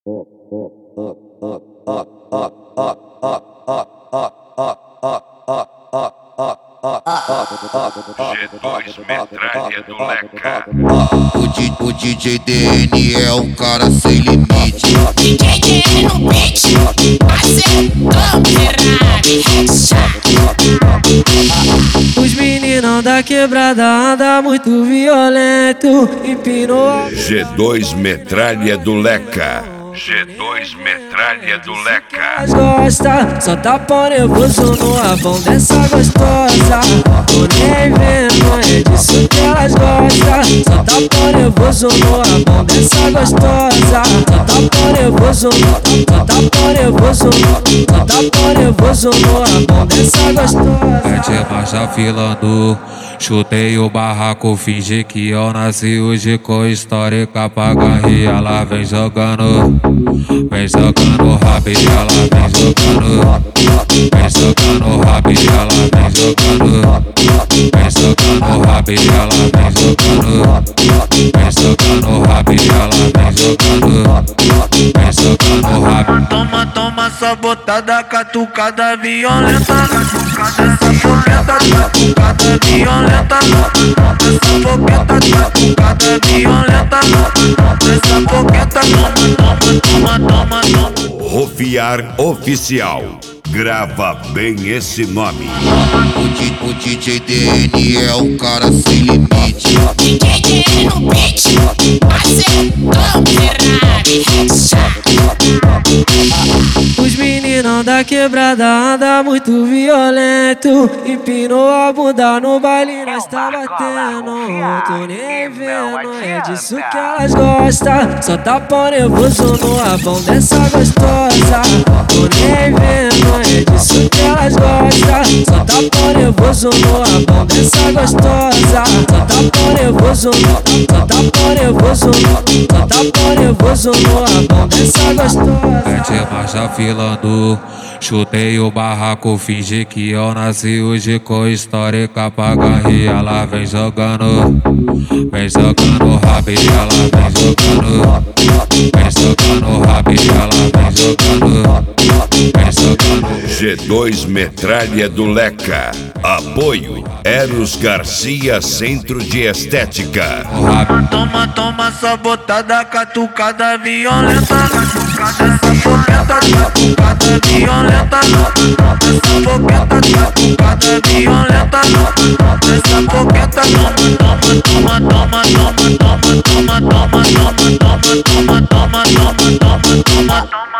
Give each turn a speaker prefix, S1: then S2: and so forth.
S1: G2 metralha do Leca.
S2: O DJ DN é um cara sem limite.
S3: DJ DN no beat, acertou, Ferrari, headshot.
S4: Os meninos da quebrada andam muito violento, empinou a...
S1: G2 metralha do Leca. G2 metralha do Leca.
S4: Gosta, só tá pão nervoso no abão dessa gostosa. Tô nem vendo, é disso que elas gostam. Só tá pão nervoso no abão dessa gostosa. Só tá pão nervoso, só tá pão nervoso, só tá pão nervoso no abão dessa gostosa.
S5: Mete marcha filando, chutei o barraco, fingi que eu nasci hoje com histórica pra garrir. Ela vem jogando rápido, ela vem jogando. Vem jogando rápido, ela vem jogando. Vem jogando rápido, ela vem jogando. Vem jogando rápido, ela vem jogando. Vem jogando rápido.
S6: Toma, toma essa botada, catucada violenta. Essa fogueta, catucada violenta. Essa fogueta, catucada violenta. Essa fogueta, toma, toma, toma.
S1: Rofiar Oficial. Grava bem esse nome.
S2: O DJ DN é um cara sem limite.
S3: DJ DN no beat, acertou, Ferrari, headshot.
S4: Os meninos da quebrada andam muito violento, empinou a bunda no baile, nós tá batendo. Tô nem vendo, é disso que elas gostam. Só tá pão nervoso no abão dessa gostosa. Tô nem vendo, é disso que elas gostam. Só tá pão nervoso no abão dessa gostosa. Só tá pão nervoso, só tá pão nervoso, só tá pão nervoso no abão dessa gostosa.
S5: Mete marcha filando, chutei o barraco, fingi que eu nasci hoje com histórica pra garrir. Ela vem jogando rápido, ela vem jogando. Vem jogando rápido, ela vem jogando. Vem jogando.
S1: G2 metralha do Leca. Apoio Eros Garcia Centro de Estética.
S6: Toma, toma essa botada, catucada violenta. Essa fogueta, catucada violenta. Essa fogueta, catucada violenta. Essa fogueta, toma, toma, toma, toma, toma, toma, toma, toma, toma, toma, toma, toma, toma, toma.